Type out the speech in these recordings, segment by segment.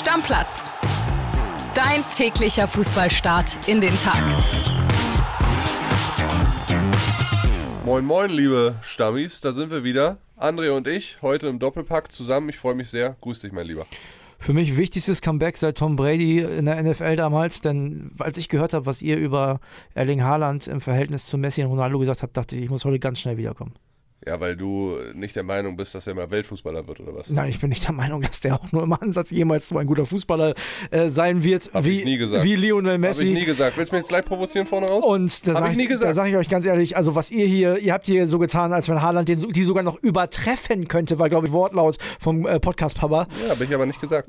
Stammplatz. Dein täglicher Fußballstart in den Tag. Moin moin, liebe Stammis, da sind wir wieder. André und ich, heute im Doppelpack zusammen. Ich freue mich sehr. Grüß dich, mein Lieber. Für mich wichtigstes Comeback seit Tom Brady in der NFL damals, denn als ich gehört habe, was ihr über Erling Haaland im Verhältnis zu Messi und Ronaldo gesagt habt, dachte ich, ich muss heute ganz schnell wiederkommen. Ja, weil du nicht der Meinung bist, dass er mal Weltfußballer wird, oder was? Nein, ich bin nicht der Meinung, dass der auch nur im Ansatz jemals so ein guter Fußballer sein wird, Hab ich nie gesagt. wie Lionel Messi. Habe ich nie gesagt. Willst du mich jetzt gleich provozieren vorne raus? Und da sage ich euch ganz ehrlich, also was ihr habt hier so getan, als wenn Haaland die sogar noch übertreffen könnte, war glaube ich Wortlaut vom Podcast-Papa. Ja, habe ich aber nicht gesagt.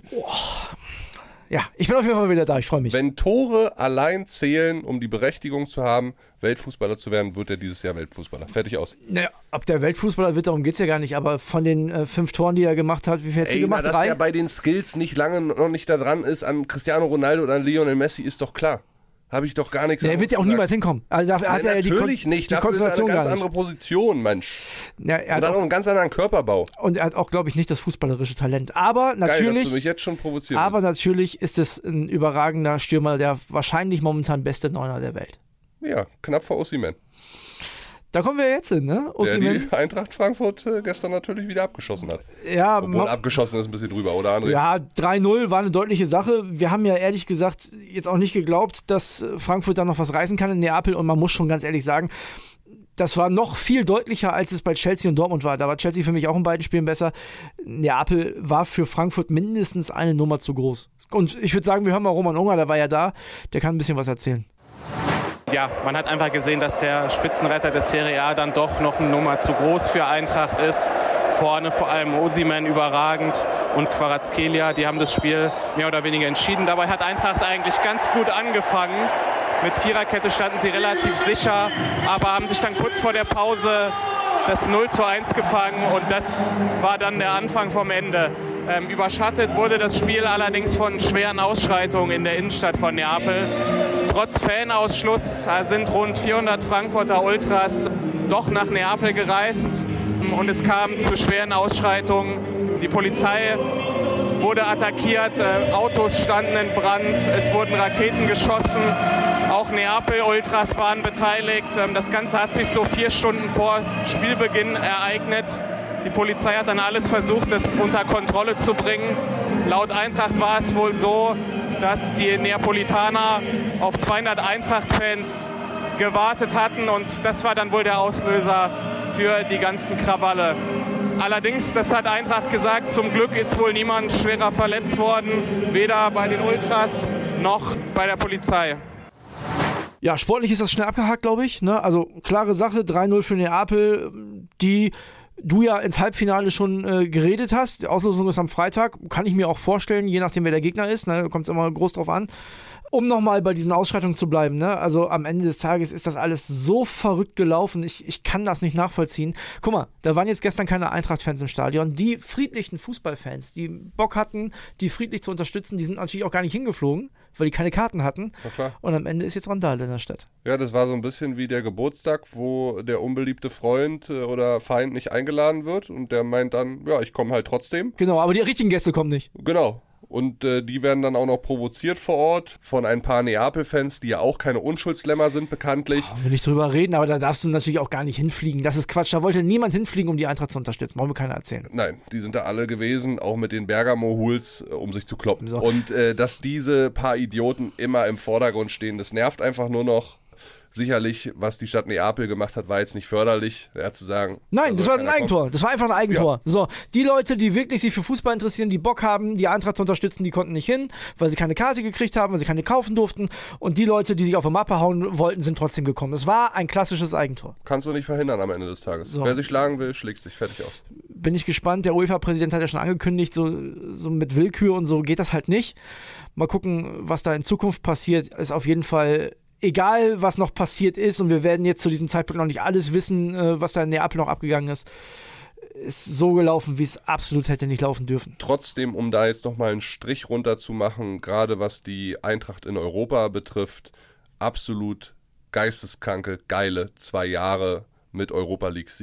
Ja, ich bin auf jeden Fall wieder da, ich freue mich. Wenn Tore allein zählen, um die Berechtigung zu haben, Weltfußballer zu werden, wird er dieses Jahr Weltfußballer. Fertig aus. Naja, ob der Weltfußballer wird, darum geht es ja gar nicht, aber von den 5 Toren, die er gemacht hat, wie viel hat sie gemacht? Dass 3? er bei den Skills nicht lange noch nicht da dran ist an Cristiano Ronaldo oder an Lionel Messi, ist doch klar. Habe ich doch gar nichts Er wird ja auch niemals hinkommen. Also dafür hat er natürlich nicht. Die Dafür ist Konstellation eine ganz gar nicht. andere Position, Mensch. Ja, er Und hat auch einen ganz anderen Körperbau. Und er hat auch, glaube ich, nicht das fußballerische Talent. Aber Geil, natürlich, dass du mich jetzt schon provozierst. aber natürlich ist es ein überragender Stürmer, der wahrscheinlich momentan beste Neuner der Welt. Ja, knapp vor Osimhen. Da kommen wir jetzt hin, ne? Der Osimhen. die Eintracht Frankfurt gestern natürlich wieder abgeschossen hat. Ja, Obwohl abgeschossen ist ein bisschen drüber, oder André? Ja, 3-0 war eine deutliche Sache. Wir haben ja ehrlich gesagt jetzt auch nicht geglaubt, dass Frankfurt da noch was reißen kann in Neapel. Und man muss schon ganz ehrlich sagen, das war noch viel deutlicher, als es bei Chelsea und Dortmund war. Da war Chelsea für mich auch in beiden Spielen besser. Neapel war für Frankfurt mindestens eine Nummer zu groß. Und ich würde sagen, wir hören mal Roman Unger, der war ja da. Der kann ein bisschen was erzählen. Ja, man hat einfach gesehen, dass der Spitzenretter des Serie A dann doch noch eine Nummer zu groß für Eintracht ist. Vorne vor allem Osimhen überragend und Kvaratskhelia, die haben das Spiel mehr oder weniger entschieden. Dabei hat Eintracht eigentlich ganz gut angefangen. Mit Viererkette standen sie relativ sicher, aber haben sich dann kurz vor der Pause das 0:1 gefangen und das war dann der Anfang vom Ende. Überschattet wurde das Spiel allerdings von schweren Ausschreitungen in der Innenstadt von Neapel. Trotz Fanausschluss sind rund 400 Frankfurter Ultras doch nach Neapel gereist und es kam zu schweren Ausschreitungen. Die Polizei wurde attackiert, Autos standen in Brand, es wurden Raketen geschossen. Auch Neapel-Ultras waren beteiligt. Das Ganze hat sich so 4 Stunden vor Spielbeginn ereignet. Die Polizei hat dann alles versucht, das unter Kontrolle zu bringen. Laut Eintracht war es wohl so, dass die Neapolitaner auf 200 Eintracht-Fans gewartet hatten und das war dann wohl der Auslöser für die ganzen Krawalle. Allerdings, das hat Eintracht gesagt, zum Glück ist wohl niemand schwerer verletzt worden, weder bei den Ultras noch bei der Polizei. Ja, sportlich ist das schnell abgehakt, glaube ich. Ne? Also klare Sache, 3-0 für Neapel, die du ja ins Halbfinale schon geredet hast. Die Auslosung ist am Freitag, kann ich mir auch vorstellen, je nachdem wer der Gegner ist, ne? Kommt es immer groß drauf an. Um nochmal bei diesen Ausschreitungen zu bleiben, ne? Also am Ende des Tages ist das alles so verrückt gelaufen, ich kann das nicht nachvollziehen. Guck mal, da waren jetzt gestern keine Eintracht-Fans im Stadion. Die friedlichen Fußballfans, die Bock hatten, die friedlich zu unterstützen, die sind natürlich auch gar nicht hingeflogen, weil die keine Karten hatten. Und am Ende ist jetzt Randale in der Stadt. Ja, das war so ein bisschen wie der Geburtstag, wo der unbeliebte Freund oder Feind nicht eingeladen wird und der meint dann, ja, ich komme halt trotzdem. Genau, aber die richtigen Gäste kommen nicht. Genau. Und die werden dann auch noch provoziert vor Ort von ein paar Neapel-Fans, die ja auch keine Unschuldslämmer sind, bekanntlich. Wollen wir nicht drüber reden, aber da darfst du natürlich auch gar nicht hinfliegen. Das ist Quatsch. Da wollte niemand hinfliegen, um die Eintracht zu unterstützen. Wollen wir keiner erzählen. Nein, die sind da alle gewesen, auch mit den Bergamo-Hools, um sich zu kloppen. So. Und dass diese paar Idioten immer im Vordergrund stehen, das nervt einfach nur noch. Sicherlich, was die Stadt Neapel gemacht hat, war jetzt nicht förderlich, zu sagen. Nein, das war ein Eigentor. Das war einfach ein Eigentor. Ja. So, die Leute, die wirklich sich für Fußball interessieren, die Bock haben, die Eintracht zu unterstützen, die konnten nicht hin, weil sie keine Karte gekriegt haben, weil sie keine kaufen durften. Und die Leute, die sich auf die Mappe hauen wollten, sind trotzdem gekommen. Es war ein klassisches Eigentor. Kannst du nicht verhindern am Ende des Tages. So. Wer sich schlagen will, schlägt sich. Fertig aus. Bin ich gespannt. Der UEFA-Präsident hat ja schon angekündigt, so mit Willkür und so geht das halt nicht. Mal gucken, was da in Zukunft passiert. Ist auf jeden Fall egal, was noch passiert ist, und wir werden jetzt zu diesem Zeitpunkt noch nicht alles wissen, was da in Neapel noch abgegangen ist so gelaufen, wie es absolut hätte nicht laufen dürfen. Trotzdem, um da jetzt nochmal einen Strich runter zu machen, gerade was die Eintracht in Europa betrifft, absolut geisteskranke, geile 2 Jahre mit Europa-League-Sieg.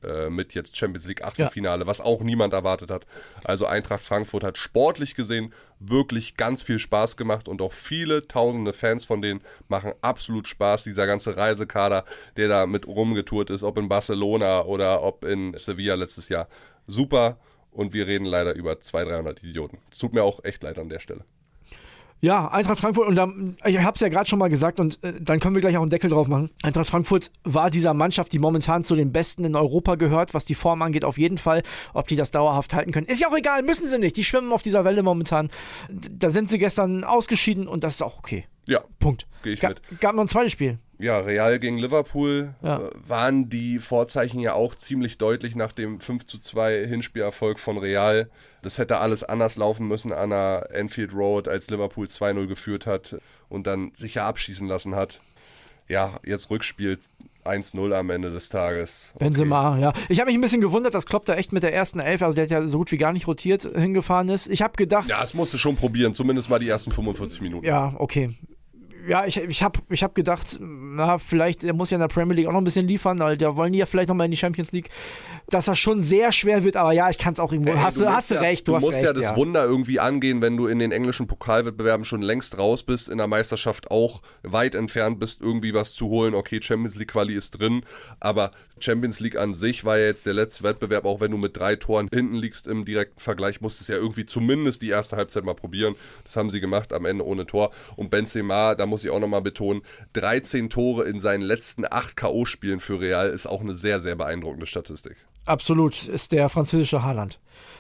mit jetzt Champions League Achtelfinale, was auch niemand erwartet hat. Also Eintracht Frankfurt hat sportlich gesehen wirklich ganz viel Spaß gemacht und auch viele tausende Fans von denen machen absolut Spaß. Dieser ganze Reisekader, der da mit rumgetourt ist, ob in Barcelona oder ob in Sevilla letztes Jahr. Super. Und wir reden leider über 200-300 Idioten. Tut mir auch echt leid an der Stelle. Ja, Eintracht Frankfurt, und dann, ich habe es ja gerade schon mal gesagt, und dann können wir gleich auch einen Deckel drauf machen. Eintracht Frankfurt war dieser Mannschaft, die momentan zu den Besten in Europa gehört, was die Form angeht, auf jeden Fall. Ob die das dauerhaft halten können, ist ja auch egal, müssen sie nicht. Die schwimmen auf dieser Welle momentan. Da sind sie gestern ausgeschieden und das ist auch okay. Ja, Punkt. Gehe ich mit. Gab noch ein zweites Spiel. Ja, Real gegen Liverpool waren die Vorzeichen ja auch ziemlich deutlich nach dem 5:2 Hinspielerfolg von Real. Das hätte alles anders laufen müssen an der Anfield Road, als Liverpool 2-0 geführt hat und dann sich ja abschießen lassen hat. Ja, jetzt Rückspiel 1-0 am Ende des Tages. Okay. Benzema, ja. Ich habe mich ein bisschen gewundert, dass Klopp da echt mit der ersten Elf, also der hat ja so gut wie gar nicht rotiert, hingefahren ist. Ich habe gedacht... Ja, es musste schon probieren, zumindest mal die ersten 45 Minuten. Ja, okay. Ja, ich hab gedacht, na, vielleicht, der muss ja in der Premier League auch noch ein bisschen liefern, weil da wollen die ja vielleicht noch mal in die Champions League, dass das schon sehr schwer wird, aber ja, ich kann es auch irgendwo, hast du recht, du musst ja das Wunder irgendwie angehen, wenn du in den englischen Pokalwettbewerben schon längst raus bist, in der Meisterschaft auch weit entfernt bist, irgendwie was zu holen. Okay, Champions League Quali ist drin, aber Champions League an sich war ja jetzt der letzte Wettbewerb, auch wenn du mit 3 Toren hinten liegst im direkten Vergleich, musstest du ja irgendwie zumindest die erste Halbzeit mal probieren. Das haben sie gemacht, am Ende ohne Tor. Und Benzema, da muss ich auch nochmal betonen, 13 Tore in seinen letzten 8 K.O.-Spielen für Real ist auch eine sehr, sehr beeindruckende Statistik. Absolut, ist der französische Haaland.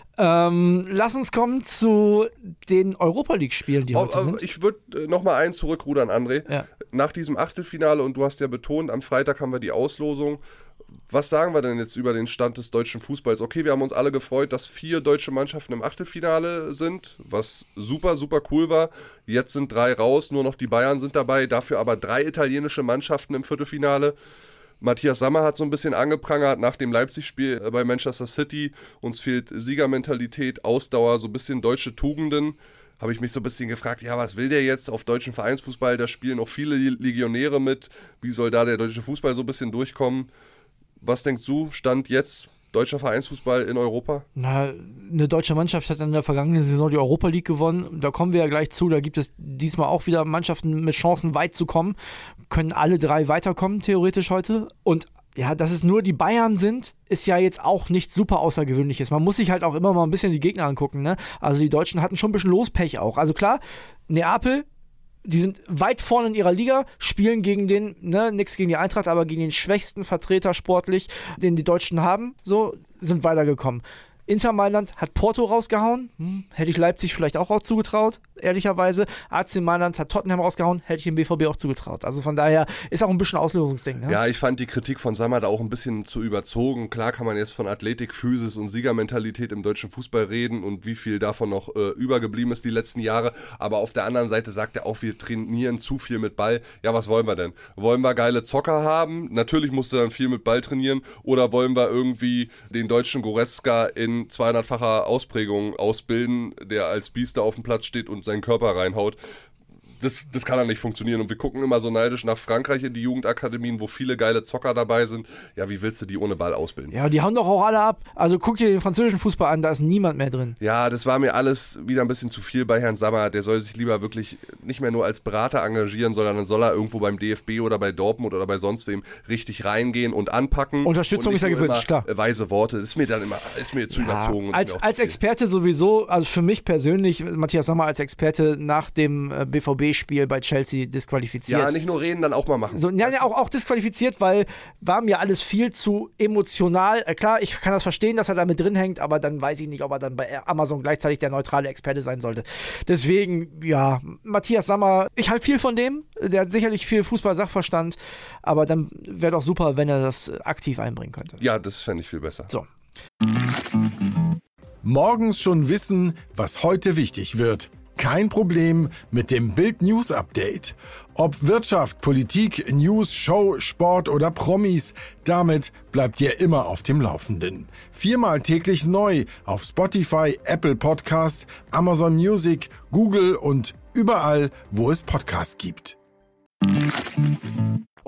Lass uns kommen zu den Europa-League-Spielen, die heute sind. Ich würde nochmal einen zurückrudern, André. Ja. Nach diesem Achtelfinale, und du hast ja betont, am Freitag haben wir die Auslosung. Was sagen wir denn jetzt über den Stand des deutschen Fußballs? Okay, wir haben uns alle gefreut, dass 4 deutsche Mannschaften im Achtelfinale sind, was super, super cool war. Jetzt sind 3 raus, nur noch die Bayern sind dabei, dafür aber 3 italienische Mannschaften im Viertelfinale. Matthias Sammer hat so ein bisschen angeprangert nach dem Leipzig-Spiel bei Manchester City. Uns fehlt Siegermentalität, Ausdauer, so ein bisschen deutsche Tugenden. Habe ich mich so ein bisschen gefragt, ja, was will der jetzt auf deutschen Vereinsfußball? Da spielen auch viele Legionäre mit. Wie soll da der deutsche Fußball so ein bisschen durchkommen? Was denkst du, Stand jetzt deutscher Vereinsfußball in Europa? Na, eine deutsche Mannschaft hat in der vergangenen Saison die Europa League gewonnen. Da kommen wir ja gleich zu. Da gibt es diesmal auch wieder Mannschaften mit Chancen, weit zu kommen. Können alle 3 weiterkommen, theoretisch heute. Und ja, dass es nur die Bayern sind, ist ja jetzt auch nichts super Außergewöhnliches. Man muss sich halt auch immer mal ein bisschen die Gegner angucken, ne? Also die Deutschen hatten schon ein bisschen Lospech auch. Also klar, Neapel, die sind weit vorne in ihrer Liga, spielen gegen den, nichts gegen die Eintracht, aber gegen den schwächsten Vertreter sportlich, den die Deutschen haben, so, sind weitergekommen. Inter Mailand hat Porto rausgehauen, hätte ich Leipzig vielleicht auch zugetraut, ehrlicherweise. AC Mailand hat Tottenham rausgehauen, hätte ich dem BVB auch zugetraut. Also von daher ist auch ein bisschen Auslösungsding. Ne? Ja, ich fand die Kritik von Sammer da auch ein bisschen zu überzogen. Klar kann man jetzt von Athletik, Physis und Siegermentalität im deutschen Fußball reden und wie viel davon noch übergeblieben ist die letzten Jahre. Aber auf der anderen Seite sagt er auch, wir trainieren zu viel mit Ball. Ja, was wollen wir denn? Wollen wir geile Zocker haben? Natürlich musst du dann viel mit Ball trainieren. Oder wollen wir irgendwie den deutschen Goretzka in 200-facher Ausprägung ausbilden, der als Biester auf dem Platz steht und seinen Körper reinhaut. Das kann ja nicht funktionieren. Und wir gucken immer so neidisch nach Frankreich in die Jugendakademien, wo viele geile Zocker dabei sind. Ja, wie willst du die ohne Ball ausbilden? Ja, die hauen doch auch alle ab. Also guck dir den französischen Fußball an, da ist niemand mehr drin. Ja, das war mir alles wieder ein bisschen zu viel bei Herrn Sammer. Der soll sich lieber wirklich nicht mehr nur als Berater engagieren, sondern dann soll er irgendwo beim DFB oder bei Dortmund oder bei sonst wem richtig reingehen und anpacken. Unterstützung ist ja gewünscht, klar. Weise Worte, das ist mir dann immer zu überzogen. Als Experte sowieso, also für mich persönlich, Matthias Sammer als Experte nach dem BVB-Spiel bei Chelsea disqualifiziert. Ja, nicht nur reden, dann auch mal machen. So, ja, auch disqualifiziert, weil war mir alles viel zu emotional. Klar, ich kann das verstehen, dass er da mit drin hängt, aber dann weiß ich nicht, ob er dann bei Amazon gleichzeitig der neutrale Experte sein sollte. Deswegen, ja, Matthias Sammer, ich halte viel von dem, der hat sicherlich viel Fußball-Sachverstand, aber dann wäre doch super, wenn er das aktiv einbringen könnte. Ja, das fände ich viel besser. So. Morgens schon wissen, was heute wichtig wird. Kein Problem mit dem Bild News Update. Ob Wirtschaft, Politik, News, Show, Sport oder Promis, damit bleibt ihr immer auf dem Laufenden. 4-mal täglich neu auf Spotify, Apple Podcasts, Amazon Music, Google und überall, wo es Podcasts gibt.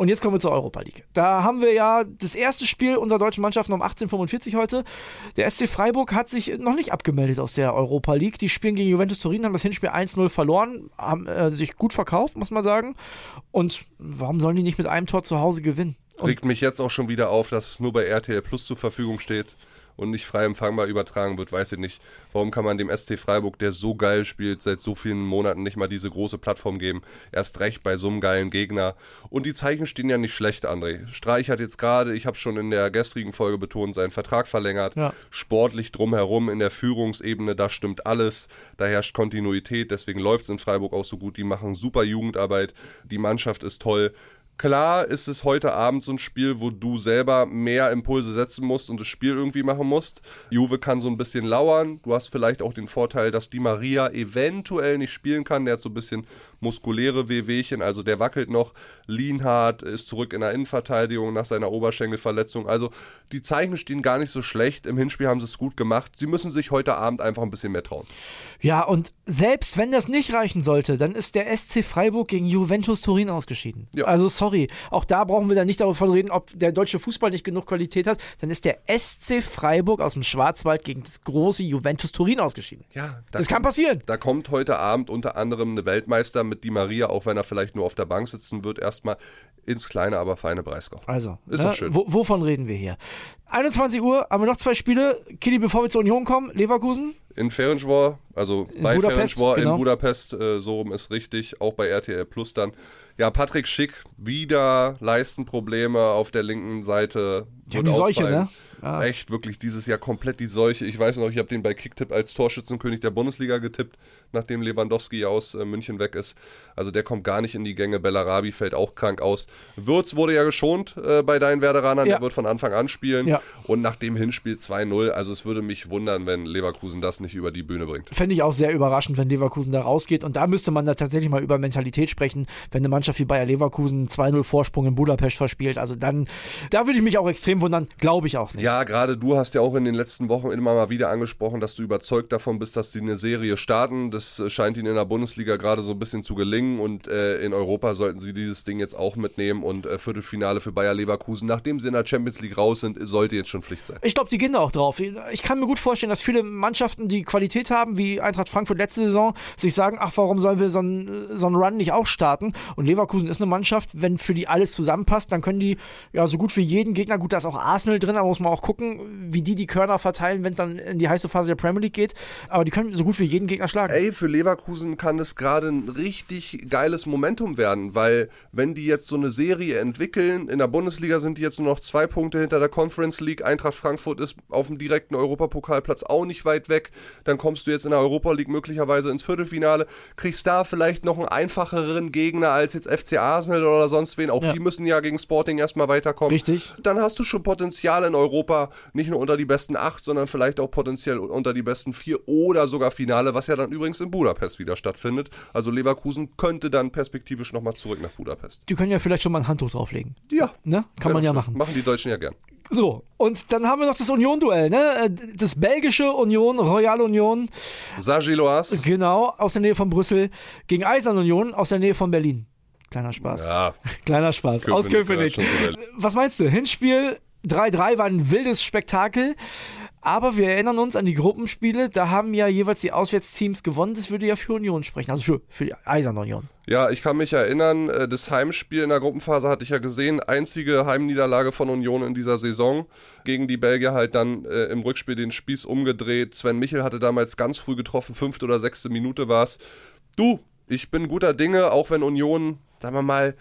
Und jetzt kommen wir zur Europa League. Da haben wir ja das erste Spiel unserer deutschen Mannschaften um 18:45 heute. Der SC Freiburg hat sich noch nicht abgemeldet aus der Europa League. Die spielen gegen Juventus Turin, haben das Hinspiel 1-0 verloren, haben sich gut verkauft, muss man sagen. Und warum sollen die nicht mit einem Tor zu Hause gewinnen? Regt mich jetzt auch schon wieder auf, dass es nur bei RTL Plus zur Verfügung steht und nicht frei empfangbar übertragen wird, weiß ich nicht. Warum kann man dem SC Freiburg, der so geil spielt, seit so vielen Monaten nicht mal diese große Plattform geben? Erst recht bei so einem geilen Gegner. Und die Zeichen stehen ja nicht schlecht, André. Streich hat jetzt gerade, ich habe schon in der gestrigen Folge betont, seinen Vertrag verlängert. Ja. Sportlich drumherum in der Führungsebene, da stimmt alles. Da herrscht Kontinuität, deswegen läuft es in Freiburg auch so gut. Die machen super Jugendarbeit, die Mannschaft ist toll. Klar ist es heute Abend so ein Spiel, wo du selber mehr Impulse setzen musst und das Spiel irgendwie machen musst. Juve kann so ein bisschen lauern. Du hast vielleicht auch den Vorteil, dass Di Maria eventuell nicht spielen kann. Der hat so ein bisschen muskuläre Wehwehchen, also der wackelt noch. Lienhardt ist zurück in der Innenverteidigung nach seiner Oberschenkelverletzung. Also die Zeichen stehen gar nicht so schlecht. Im Hinspiel haben sie es gut gemacht. Sie müssen sich heute Abend einfach ein bisschen mehr trauen. Ja, und selbst wenn das nicht reichen sollte, dann ist der SC Freiburg gegen Juventus Turin ausgeschieden. Ja. Also sorry, auch da brauchen wir dann nicht davon reden, ob der deutsche Fußball nicht genug Qualität hat. Dann ist der SC Freiburg aus dem Schwarzwald gegen das große Juventus Turin ausgeschieden. Ja, das kann passieren. Da kommt heute Abend unter anderem eine Weltmeister mit Di Maria, auch wenn er vielleicht nur auf der Bank sitzen wird, erstmal ins kleine, aber feine Breisgau. Also, ist doch schön. Wovon reden wir hier? 21 Uhr haben wir noch 2 Spiele. Kili, bevor wir zur Union kommen, Leverkusen. In Ferencváros, also bei Ferencváros in Budapest, so rum ist richtig, auch bei RTL Plus dann. Ja, Patrick Schick, wieder Leistenprobleme auf der linken Seite. Die haben die Seuche, ne? Ja. Echt, wirklich dieses Jahr komplett die Seuche. Ich weiß noch, ich habe den bei Kicktipp als Torschützenkönig der Bundesliga getippt, nachdem Lewandowski aus München weg ist. Also der kommt gar nicht in die Gänge. Bellarabi fällt auch krank aus. Würz wurde ja geschont bei deinen Werderanern. Ja. Der wird von Anfang an spielen. Ja. Und nach dem Hinspiel 2-0, also es würde mich wundern, wenn Leverkusen das nicht über die Bühne bringt. Fände ich auch sehr überraschend, wenn Leverkusen da rausgeht. Und da müsste man da tatsächlich mal über Mentalität sprechen, wenn eine Mannschaft wie Bayer Leverkusen 2-0 Vorsprung in Budapest verspielt. Also dann, da würde ich mich auch extrem wundern, glaube ich auch nicht. Ja, gerade du hast ja auch in den letzten Wochen immer mal wieder angesprochen, dass du überzeugt davon bist, dass sie eine Serie starten. Das scheint ihnen in der Bundesliga gerade so ein bisschen zu gelingen und in Europa sollten sie dieses Ding jetzt auch mitnehmen und Viertelfinale für Bayer Leverkusen, nachdem sie in der Champions League raus sind, sollte jetzt schon Pflicht sein. Ich glaube, die gehen da auch drauf. Ich kann mir gut vorstellen, dass viele Mannschaften, die Qualität haben, wie Eintracht Frankfurt letzte Saison, sich sagen, ach, warum sollen wir so einen Run nicht auch starten? Und Leverkusen ist eine Mannschaft, wenn für die alles zusammenpasst, dann können die ja so gut wie jeden Gegner, gut, da ist auch Arsenal drin, da muss man auch gucken, wie die Körner verteilen, wenn es dann in die heiße Phase der Premier League geht. Aber die können so gut wie jeden Gegner schlagen. Ey, für Leverkusen kann das gerade ein richtig geiles Momentum werden, weil wenn die jetzt so eine Serie entwickeln, in der Bundesliga sind die jetzt nur noch 2 Punkte hinter der Conference League, Eintracht Frankfurt ist auf dem direkten Europapokalplatz auch nicht weit weg, dann kommst du jetzt in der Europa League möglicherweise ins Viertelfinale, kriegst da vielleicht noch einen einfacheren Gegner als jetzt FC Arsenal oder sonst wen, auch die müssen ja gegen Sporting erstmal weiterkommen. Richtig. Dann hast du schon Potenzial in Europa, nicht nur unter die besten 8, sondern vielleicht auch potenziell unter die besten 4 oder sogar Finale, was ja dann übrigens in Budapest wieder stattfindet. Also Leverkusen könnte dann perspektivisch nochmal zurück nach Budapest. Die können ja vielleicht schon mal ein Handtuch drauflegen. Ja. Ne? Kann man ja machen. Machen die Deutschen ja gern. So, und dann haben wir noch das Union-Duell, ne? Das belgische Union, Royal Union. Saint-Gilloise. Genau, aus der Nähe von Brüssel, gegen Eisern Union aus der Nähe von Berlin. Kleiner Spaß. Ja. Kleiner Spaß. Aus Köpenick. Was meinst du? Hinspiel 3-3 war ein wildes Spektakel. Aber wir erinnern uns an die Gruppenspiele, da haben ja jeweils die Auswärtsteams gewonnen. Das würde ja für Union sprechen, also für die Eiserne Union. Ja, ich kann mich erinnern, das Heimspiel in der Gruppenphase hatte ich ja gesehen. Einzige Heimniederlage von Union in dieser Saison. Gegen die Belgier halt dann im Rückspiel den Spieß umgedreht. Sven Michel hatte damals ganz früh getroffen, 5. oder 6. Minute war es. Du, ich bin guter Dinge, auch wenn Union, sagen wir mal,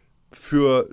für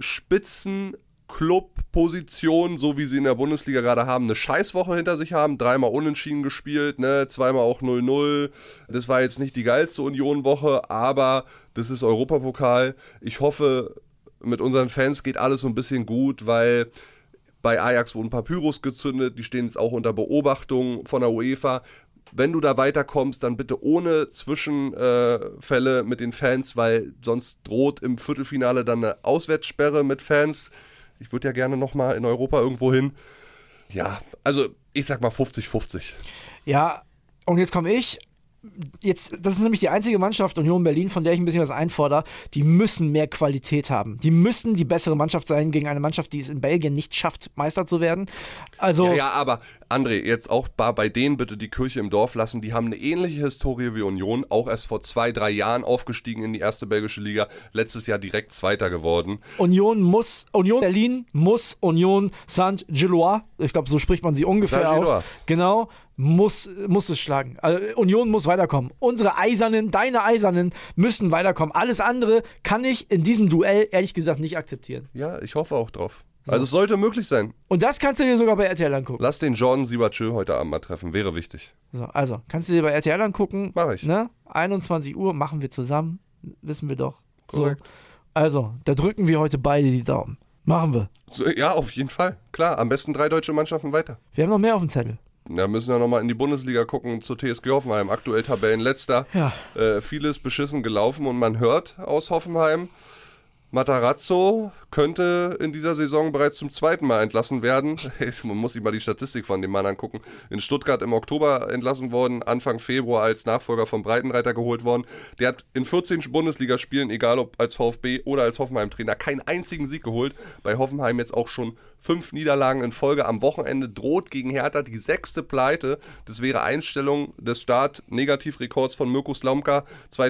Club-Position, so wie sie in der Bundesliga gerade haben, eine Scheißwoche hinter sich haben, 3-mal unentschieden gespielt, ne, 2-mal auch 0-0. Das war jetzt nicht die geilste Union-Woche, aber das ist Europapokal. Ich hoffe, mit unseren Fans geht alles so ein bisschen gut, weil bei Ajax wurden ein paar Pyros gezündet, die stehen jetzt auch unter Beobachtung von der UEFA. Wenn du da weiterkommst, dann bitte ohne Zwischenfälle mit den Fans, weil sonst droht im Viertelfinale dann eine Auswärtssperre mit Fans. Ich würde ja gerne nochmal in Europa irgendwo hin. Ja, also ich sag mal 50-50. Ja, und jetzt komme ich. jetzt, das ist nämlich die einzige Mannschaft, Union Berlin, von der ich ein bisschen was einfordere, die müssen mehr Qualität haben. Die müssen die bessere Mannschaft sein gegen eine Mannschaft, die es in Belgien nicht schafft, Meister zu werden. Also ja, aber André, jetzt auch bei denen bitte die Kirche im Dorf lassen. Die haben eine ähnliche Historie wie Union, auch erst vor 2-3 Jahren aufgestiegen in die erste belgische Liga, letztes Jahr direkt Zweiter geworden. Union Berlin muss Union Saint-Gilloise, ich glaube, so spricht man sie ungefähr aus. Genau. Muss es schlagen. Also Union muss weiterkommen. Deine Eisernen müssen weiterkommen. Alles andere kann ich in diesem Duell ehrlich gesagt nicht akzeptieren. Ja, ich hoffe auch drauf. So. Also es sollte möglich sein. Und das kannst du dir sogar bei RTL angucken. Lass den Jordan Siebertschö heute Abend mal treffen, wäre wichtig. So, also, kannst du dir bei RTL angucken. Mach ich. Ne? 21 Uhr machen wir zusammen. Wissen wir doch. Korrekt. So. Also, da drücken wir heute beide die Daumen. Machen wir. So, ja, auf jeden Fall. Klar, am besten 3 deutsche Mannschaften weiter. Wir haben noch mehr auf dem Zettel. Ja, müssen wir nochmal in die Bundesliga gucken, zur TSG Hoffenheim, aktuell Tabellenletzter. Ja. Vieles beschissen gelaufen und man hört aus Hoffenheim, Matarazzo könnte in dieser Saison bereits zum 2. Mal entlassen werden. Man muss sich mal die Statistik von dem Mann angucken. In Stuttgart im Oktober entlassen worden, Anfang Februar als Nachfolger von Breitenreiter geholt worden. Der hat in 14 Bundesligaspielen, egal ob als VfB oder als Hoffenheim-Trainer, keinen einzigen Sieg geholt. Bei Hoffenheim jetzt auch schon 5 Niederlagen in Folge. Am Wochenende droht gegen Hertha die 6. Pleite. Das wäre Einstellung des Start-Negativrekords von Mirko Slomka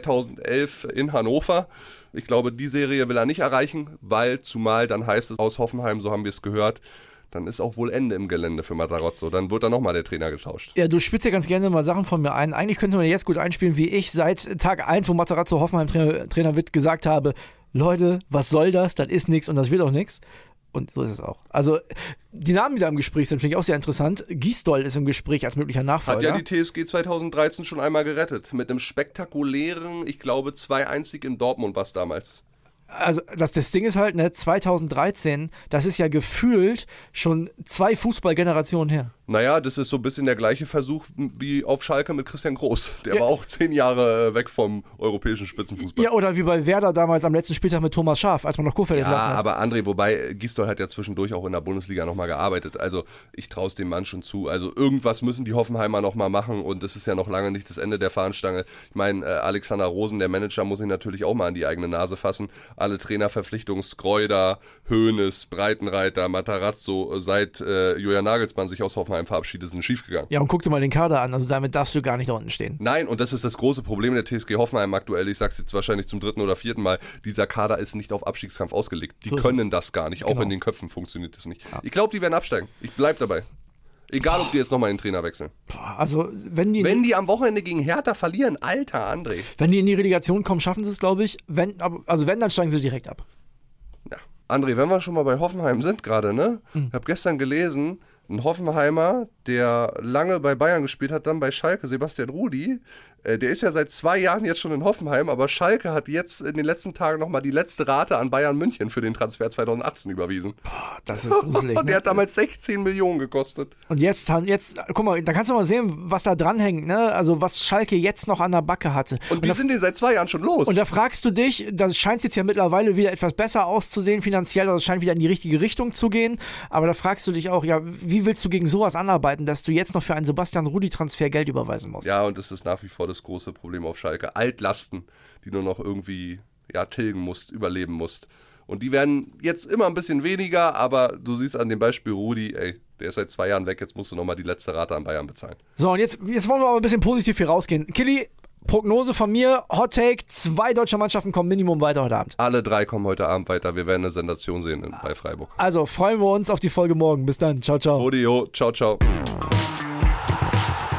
2011 in Hannover. Ich glaube, die Serie will er nicht erreichen, weil zumal dann heißt es aus Hoffenheim, so haben wir es gehört, dann ist auch wohl Ende im Gelände für Matarazzo. Dann wird da nochmal der Trainer getauscht. Ja, du spielst ja ganz gerne mal Sachen von mir ein. Eigentlich könnte man jetzt gut einspielen, wie ich seit Tag 1, wo Matarazzo Hoffenheim-Trainer wird, gesagt habe, Leute, was soll das? Das ist nichts und das wird auch nichts. Und so ist es auch. Also, die Namen, die da im Gespräch sind, finde ich auch sehr interessant. Gisdol ist im Gespräch als möglicher Nachfolger. Hat ja die TSG 2013 schon einmal gerettet. Mit einem spektakulären, ich glaube, 2-1-Sieg in Dortmund war es damals. Also das Ding ist halt, ne, 2013, das ist ja gefühlt schon 2 Fußballgenerationen her. Naja, das ist so ein bisschen der gleiche Versuch wie auf Schalke mit Christian Groß. Der war auch 10 Jahre weg vom europäischen Spitzenfußball. Ja, oder wie bei Werder damals am letzten Spieltag mit Thomas Schaaf, als man noch Kurfeld entlassen hat. Ja, aber André, wobei Gisdol hat ja zwischendurch auch in der Bundesliga nochmal gearbeitet. Also ich traue es dem Mann schon zu. Also irgendwas müssen die Hoffenheimer nochmal machen und das ist ja noch lange nicht das Ende der Fahnenstange. Ich meine, Alexander Rosen, der Manager, muss sich natürlich auch mal an die eigene Nase fassen. Alle Trainerverpflichtungen, Schreuder, Hoeneß, Breitenreiter, Matarazzo, seit Julian Nagelsmann sich aus Hoffenheim verabschiedet, sind schiefgegangen. Ja, und guck dir mal den Kader an, also damit darfst du gar nicht da unten stehen. Nein, und das ist das große Problem der TSG Hoffenheim aktuell, ich sag's jetzt wahrscheinlich zum 3. oder 4. Mal, dieser Kader ist nicht auf Abstiegskampf ausgelegt. Die so können das gar nicht, auch in den Köpfen funktioniert das nicht. Ja. Ich glaube, die werden absteigen. Ich bleib dabei. Egal, ob die jetzt nochmal den Trainer wechseln. Also, wenn die am Wochenende gegen Hertha verlieren, alter André. Wenn die in die Relegation kommen, schaffen sie es, glaube ich. Wenn, dann steigen sie direkt ab. Ja. André, wenn wir schon mal bei Hoffenheim sind gerade, ne? Ich habe gestern gelesen, ein Hoffenheimer, der lange bei Bayern gespielt hat, dann bei Schalke, Sebastian Rudi, der ist ja seit 2 Jahren jetzt schon in Hoffenheim, aber Schalke hat jetzt in den letzten Tagen nochmal die letzte Rate an Bayern München für den Transfer 2018 überwiesen. Boah, das ist gruselig. Der hat damals 16 Millionen gekostet. Und jetzt, guck mal, da kannst du mal sehen, was da dranhängt, ne? Also was Schalke jetzt noch an der Backe hatte. Und die sind den seit 2 Jahren schon los. Und da fragst du dich, das scheint jetzt ja mittlerweile wieder etwas besser auszusehen finanziell, also es scheint wieder in die richtige Richtung zu gehen, aber da fragst du dich auch, ja, wie willst du gegen sowas anarbeiten, dass du jetzt noch für einen Sebastian Rudi-Transfer Geld überweisen musst? Ja, und das ist nach wie vor das große Problem auf Schalke. Altlasten, die du noch irgendwie tilgen musst, überleben musst. Und die werden jetzt immer ein bisschen weniger, aber du siehst an dem Beispiel Rudi, der ist seit 2 Jahren weg, jetzt musst du nochmal die letzte Rate an Bayern bezahlen. So, und jetzt wollen wir aber ein bisschen positiv hier rausgehen. Killy, Prognose von mir, Hot Take, 2 deutsche Mannschaften kommen Minimum weiter heute Abend. Alle 3 kommen heute Abend weiter, wir werden eine Sensation sehen bei Freiburg. Also freuen wir uns auf die Folge morgen. Bis dann, ciao, ciao. Odio, ciao, ciao.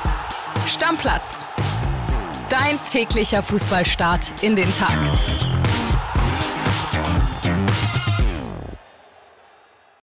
Stammplatz. Dein täglicher Fußballstart in den Tag.